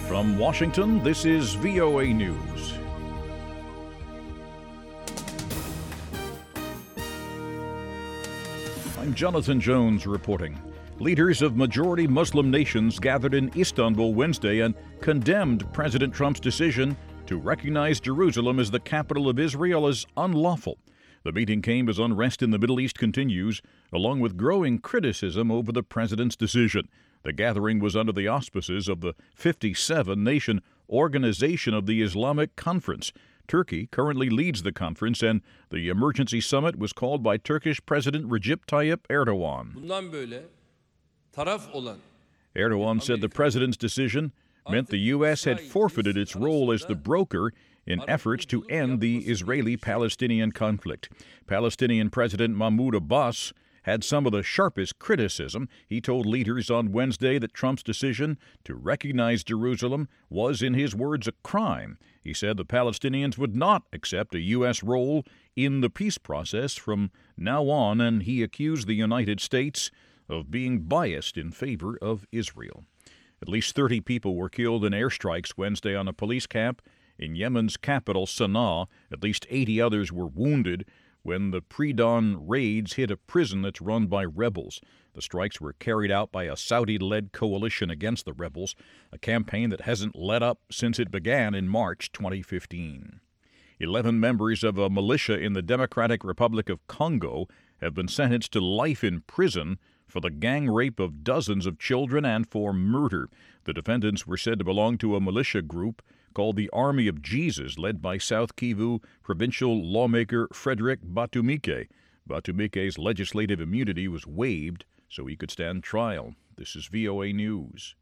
From Washington, this is VOA News. I'm Jonathan Jones reporting. Leaders of majority Muslim nations gathered in Istanbul Wednesday and condemned President Trump's decision to recognize Jerusalem as the capital of Israel as unlawful. The meeting came as unrest in the Middle East continues, along with growing criticism over the president's decision. The gathering was under the auspices of the 57-nation Organization of the Islamic Conference. Turkey currently leads the conference, and the emergency summit was called by Turkish President Recep Tayyip Erdogan. Erdogan said the president's decision meant the U.S. had forfeited its role as the broker in efforts to end the Israeli-Palestinian conflict. Palestinian President Mahmoud Abbas had some of the sharpest criticism. He told leaders on Wednesday that Trump's decision to recognize Jerusalem was, in his words, a crime. He said the Palestinians would not accept a U.S. role in the peace process from now on, and he accused the United States of being biased in favor of Israel. At least 30 people were killed in airstrikes Wednesday on a police camp in Yemen's capital, Sana'a. At least 80 others were wounded when the pre-dawn raids hit a prison that's run by rebels. The strikes were carried out by a Saudi-led coalition against the rebels, a campaign that hasn't let up since it began in March 2015. 11 members of a militia in the Democratic Republic of Congo have been sentenced to life in prison for the gang rape of dozens of children and for murder. The defendants were said to belong to a militia group called the Army of Jesus, led by South Kivu provincial lawmaker Frederick Batumike. Batumike's legislative immunity was waived so he could stand trial. This is VOA News.